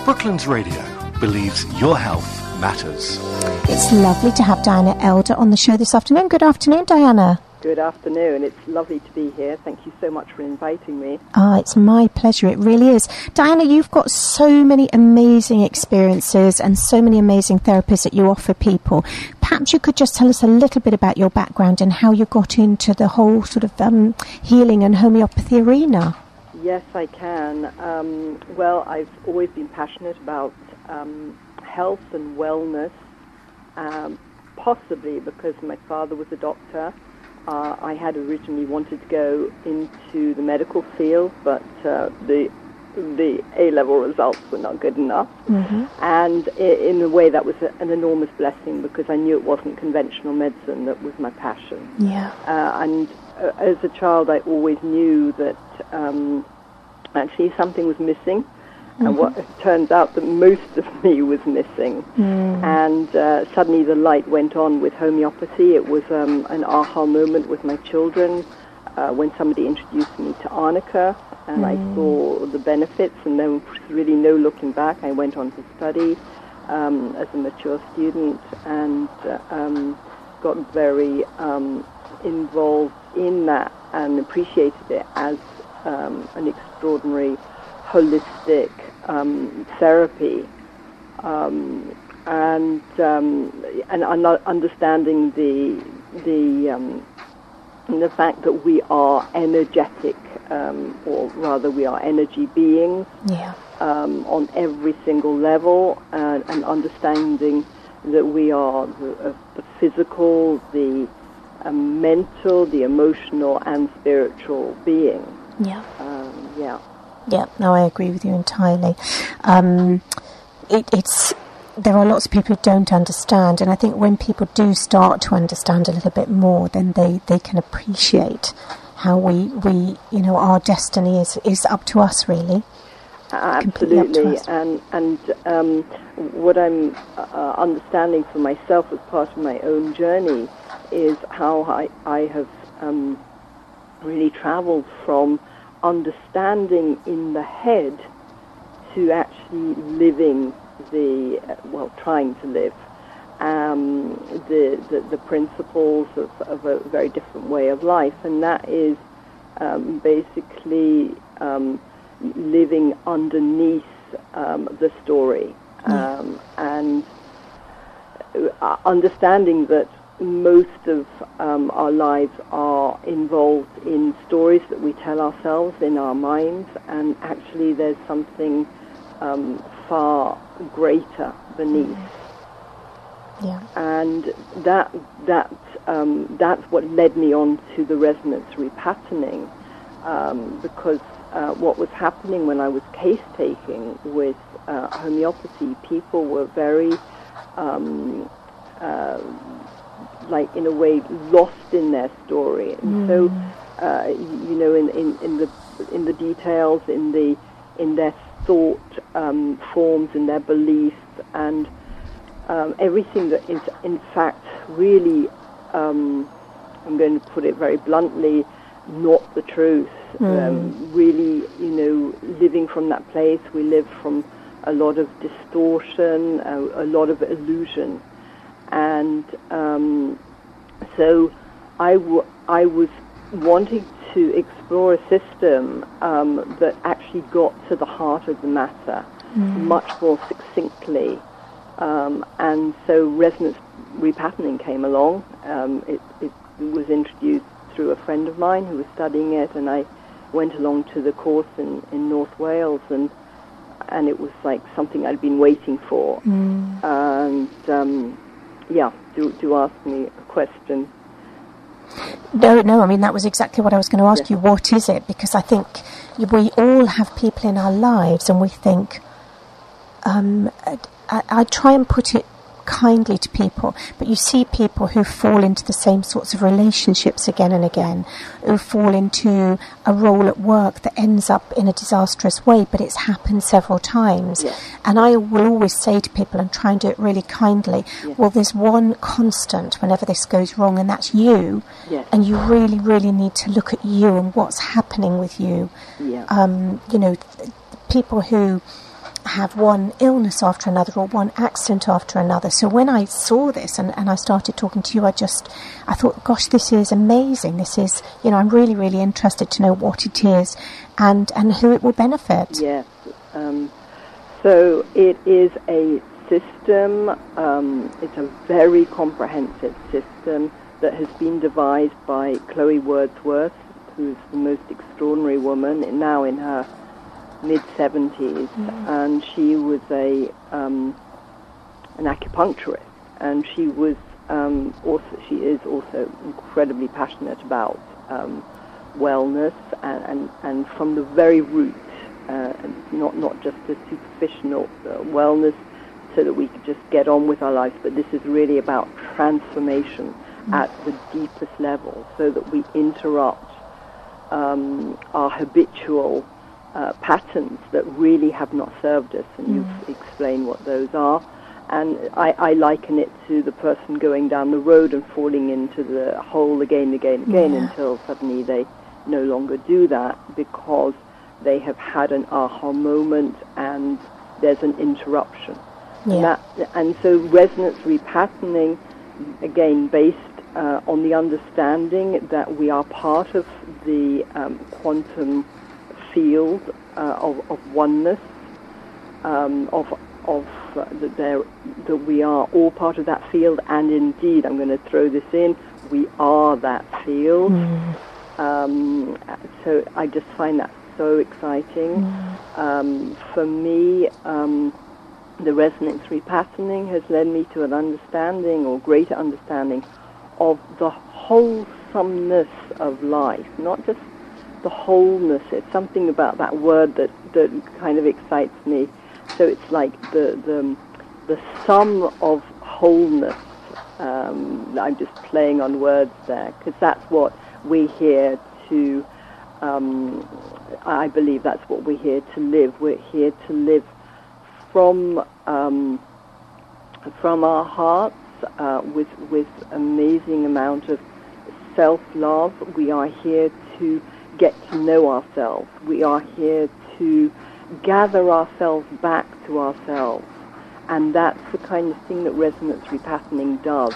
Brooklands Radio believes your health matters. It's lovely to have Diana Elder on the show this afternoon. Good afternoon, Diana. Good afternoon. It's lovely to be here. Thank you so much for inviting me. It's my pleasure. It really is. Diana, you've got so many amazing experiences and so many amazing therapies that you offer people. Perhaps you could just tell us a little bit about your background and how you got into the whole sort of healing and homeopathy arena. Yes, I can. Well, I've always been passionate about health and wellness, possibly because my father was a doctor. I had originally wanted to go into the medical field, but the A-level results were not good enough. Mm-hmm. And in a way, that was an enormous blessing because I knew it wasn't conventional medicine that was my passion. Yeah. And as a child, I always knew that actually something was missing. And what it turns out that most of me was missing. And suddenly the light went on with homeopathy. It was an aha moment with my children when somebody introduced me to Arnica, and I saw the benefits, and there was really no looking back. I went on to study as a mature student and got very involved in that and appreciated it as an extraordinary holistic therapy, and understanding the fact that we are energetic, or rather we are energy beings, on every single level, and understanding that we are the physical, the mental, the emotional, and spiritual being. Yeah, no, I agree with you entirely. There are lots of people who don't understand, and I think when people do start to understand a little bit more, then they can appreciate how we our destiny is up to us, really. Absolutely, and what I'm understanding for myself as part of my own journey is how I have really travelled from understanding in the head to actually living trying to live the principles of a very different way of life, and that is basically living underneath the story, and understanding that most of our lives are involved in stories that we tell ourselves in our minds, and actually there's something far greater beneath. And that's what led me on to the resonance repatterning, because what was happening when I was case taking with homeopathy, people were very like in a way lost in their story, and so in the details, in their thought forms, in their beliefs, and everything that is in fact really, I'm going to put it very bluntly, not the truth. Really, living from that place, we live from a lot of distortion, a lot of illusion. And so I was wanting to explore a system that actually got to the heart of the matter much more succinctly. And so resonance repatterning came along. It was introduced through a friend of mine who was studying it, and I went along to the course in North Wales, and it was like something I'd been waiting for. And do ask me a question. No, I mean, that was exactly what I was going to ask you. What is it? Because I think we all have people in our lives, and we think, I try and put it kindly to people, but you see people who fall into the same sorts of relationships again and again, who fall into a role at work that ends up in a disastrous way, but it's happened several times. And I will always say to people, and try and do it really kindly, well, there's one constant whenever this goes wrong, and that's you. And you really, really need to look at you and what's happening with you. People who have one illness after another or one accident after another. So when I saw this and I started talking to you, I thought, gosh, this is amazing. This is, I'm really, really interested to know what it is and who it will benefit. Yes. So it is a system, it's a very comprehensive system that has been devised by Chloe Wordsworth, who's the most extraordinary woman, now in her mid-70s, and she was an acupuncturist, and she was she is also incredibly passionate about wellness, and from the very root, not just a superficial wellness so that we could just get on with our lives, but this is really about transformation at the deepest level, so that we interrupt our habitual patterns that really have not served us, and you've explained what those are. And I liken it to the person going down the road and falling into the hole again, until suddenly they no longer do that because they have had an aha moment and there's an interruption. And so resonance repatterning, again, based on the understanding that we are part of the quantum field of oneness, that we are all part of that field, and indeed, I'm going to throw this in, we are that field. So I just find that so exciting. For me, the resonance repatterning has led me to an understanding, or greater understanding, of the wholesomeness of life, not just the wholeness. It's something about that word that kind of excites me. So it's like the sum of wholeness. I'm just playing on words there, because that's what we're here to, I believe that's what we're here to live. We're here to live from our hearts, with amazing amount of self-love. We are here to get to know ourselves. We are here to gather ourselves back to ourselves, and that's the kind of thing that resonance repatterning does.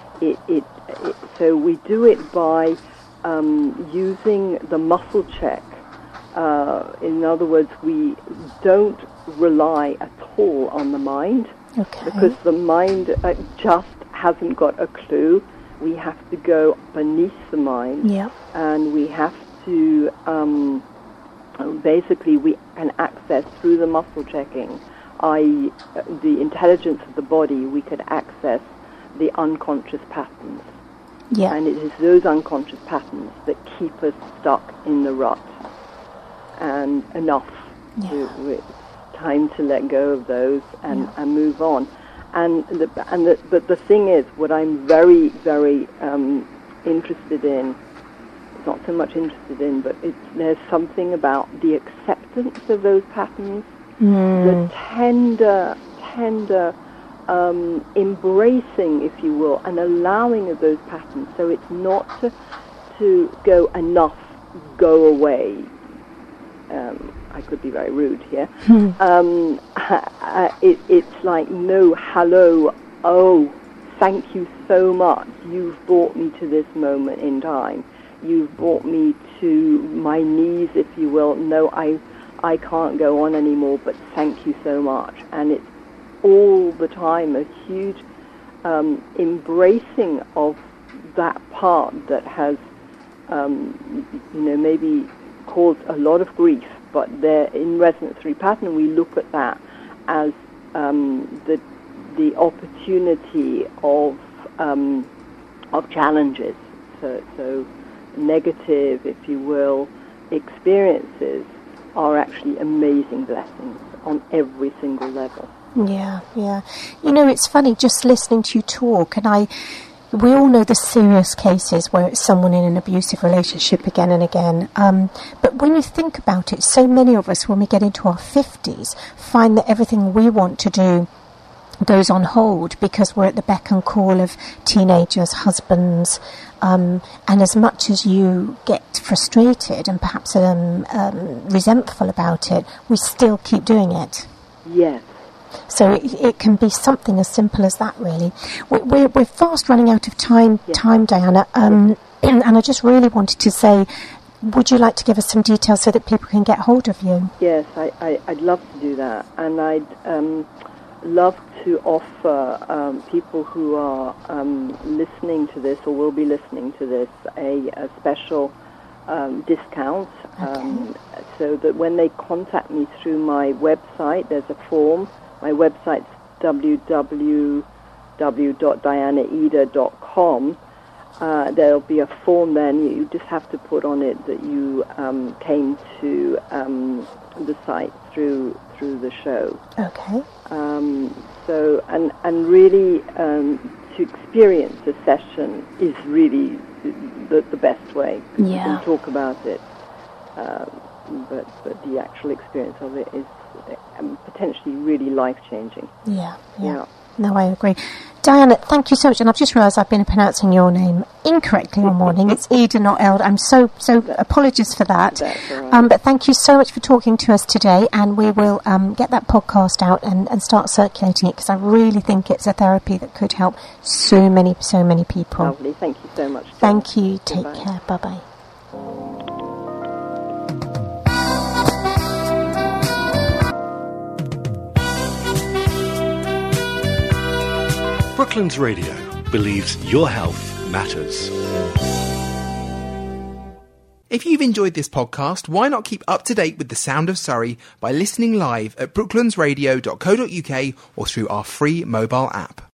So we do it by using the muscle check. In other words, we don't rely at all on the mind, because the mind just hasn't got a clue. We have to go beneath the mind, and we have to basically we can access through the muscle checking, i.e. the intelligence of the body. We could access the unconscious patterns, and it is those unconscious patterns that keep us stuck in the rut. And enough. It's time to let go of those and move on. But the thing is, what I'm very, very interested in, not so much interested in, but there's something about the acceptance of those patterns, the tender embracing, if you will, and allowing of those patterns. So it's not to go enough, go away. I could be very rude here. It's like, no, hello, oh, thank you so much. You've brought me to this moment in time. You've brought me to my knees, if you will. No, I can't go on anymore, but thank you so much. And it's all the time a huge embracing of that part that has, maybe caused a lot of grief. But there, in resonance repatterning, we look at that as the opportunity of challenges. So negative, if you will, experiences are actually amazing blessings on every single level. Yeah. It's funny just listening to you talk, and we all know the serious cases where it's someone in an abusive relationship again and again. But when you think about it, so many of us, when we get into our 50s, find that everything we want to do goes on hold because we're at the beck and call of teenagers, husbands, and as much as you get frustrated and perhaps resentful about it, we still keep doing it. Yes. So it can be something as simple as that, really. We're fast running out of time, Diana, and I just really wanted to say, would you like to give us some details so that people can get hold of you? Yes, I'd love to do that, and I'd love to offer people who are listening to this or will be listening to this a special discount, so that when they contact me through my website, there's a form. My website's www.dianaeda.com. There'll be a form then. You just have to put on it that you came to the site through the show. Okay. So and really to experience a session is really the best way. Yeah. You can talk about it, but the actual experience of it is potentially really life-changing. Yeah. No, I agree. Diana, thank you so much. And I've just realised I've been pronouncing your name incorrectly all morning. It's Eda, not Eld. I'm so apologies for that. That's all right. But thank you so much for talking to us today. And we will get that podcast out and start circulating it, because I really think it's a therapy that could help so many people. Lovely. Thank you so much. Thank you. Take Goodbye. care. Bye-bye. Brooklands Radio believes your health matters. If you've enjoyed this podcast, why not keep up to date with the sound of Surrey by listening live at brooklandsradio.co.uk or through our free mobile app.